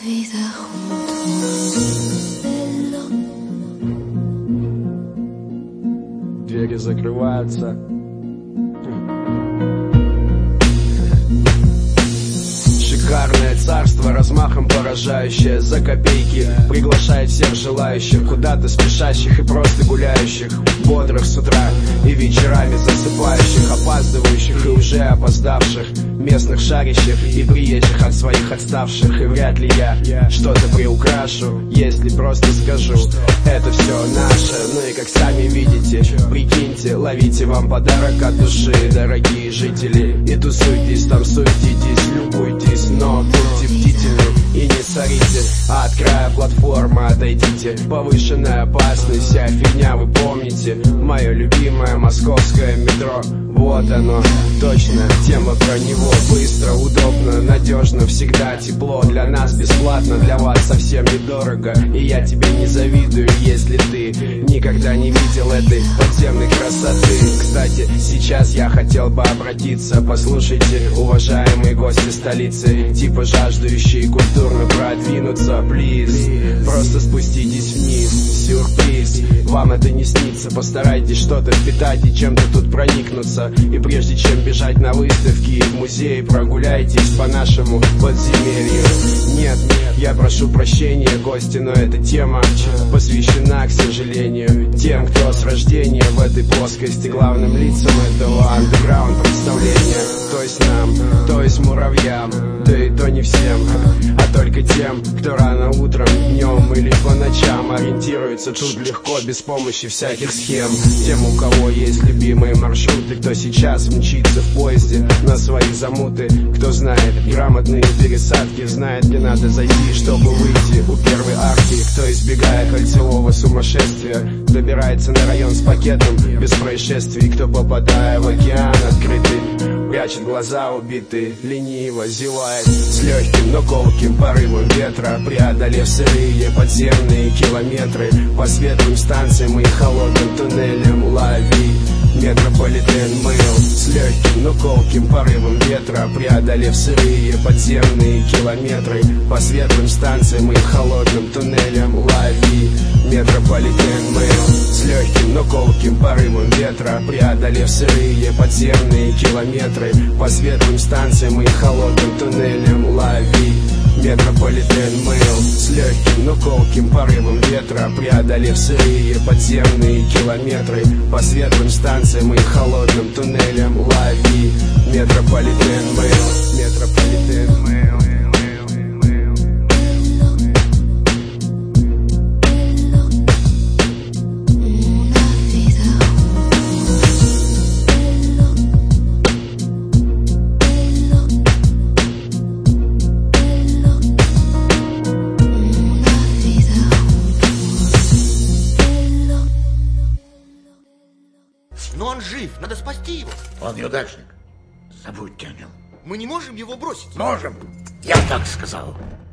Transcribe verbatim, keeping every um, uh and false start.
Двери закрываются. Шикарное царство, размахом поражающее, за копейки приглашает всех желающих, куда-то спешащих и просто гуляющих, бодрых с утра и вечерами засыпающих, опаздывающих и уже опоздавших, местных шарящих и приезжих от своих отставших. И вряд ли я что-то приукрашу, если просто скажу: это все наше. Ну и как сами видите, прикиньте, ловите вам подарок от души, дорогие жители, и тусуйтесь, там суетитесь, любуйтесь, но будьте бдительны и не сорите, а от края платформы отойдите. Повышенная опасность, вся фигня, вы помните, мое любимое московское метро. Вот оно, точно, тема про него. Быстро, удобно, надежно, всегда тепло. Для нас бесплатно, для вас совсем недорого. И я тебе не завидую, если ты никогда не видел этой подземной красоты. Кстати, сейчас я хотел бы обратиться. Послушайте, уважаемые гости столицы, типа жаждущие культурно продвинуться, плиз, просто спуститесь вниз. Сюрприз, вам это не снится. Постарайтесь что-то впитать и чем-то тут проникнуться. И прежде чем бежать на выставки и в музей, прогуляйтесь по нашему подземелью. Нет, нет, я прошу прощения, гости, но эта тема посвящена, к сожалению, тем, кто с рождения в этой плоскости главным лицам этого андеграунд представления. То есть нам, то есть муравьям, да и то не всем, а только тем, кто рано утром, днем или по ночам ориентируется тут легко, без помощи всяких схем. Тем, у кого есть любимые маршруты, кто сейчас мчится в поезде на свои замуты, кто знает грамотные пересадки, знает, где надо зайти, чтобы выйти у первой арки, кто, избегая кольцевого сумасшествия, добирается на район с пакетом без происшествий, кто, попадая в океан открытый, прячет глаза убитый, лениво зевает с легким, но колким порывом ветра, преодолев сырые подземные километры по светлым станциям и холодным туннелям. Лови метрополитен мыл с легким, но колким порывом ветра, преодолев сырые подземные километры по светлым станциям и холодным туннелям. Лови метрополитен мыл с легким, но колким порывом ветра, преодолев сырые подземные километры по светлым станциям и холодным туннелям. Лови метрополитен мыл с легким, но колким порывом ветра, преодолев сырые подземные километры по светлым станциям и холодным туннелям. Лови метрополитен мыл, метрополитен мыл. Но он жив, надо спасти его. Он неудачник. Забудьте о нем. Мы не можем его бросить. Можем. Я так сказал.